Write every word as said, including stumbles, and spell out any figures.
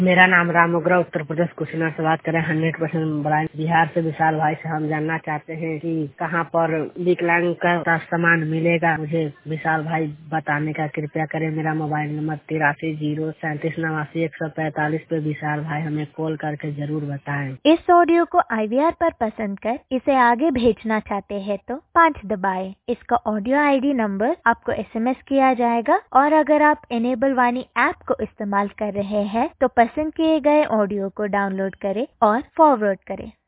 मेरा नाम राम उग्रा उत्तर प्रदेश कुशीनगर से बात करें। हंड्रेड परसेंट ब्रांड बिहार से विशाल भाई से हम जानना चाहते हैं कि कहाँ पर विकलांग का सामान मिलेगा, मुझे विशाल भाई बताने का कृपया करें। मेरा मोबाइल नंबर तिरासी जीरो सैंतीस नवासी एक सौ पैंतालीस पे विशाल भाई हमें कॉल करके जरूर बताएं। इस ऑडियो को आई वी आर पर पसंद कर इसे आगे भेजना चाहते हैं तो पाँच दबाएं। इसका ऑडियो आई डी नंबर आपको एस एम एस किया जाएगा और अगर आप इनेबल वाणी ऐप को इस्तेमाल कर रहे हैं तो पसंद किए गए ऑडियो को डाउनलोड करें और फॉरवर्ड करें।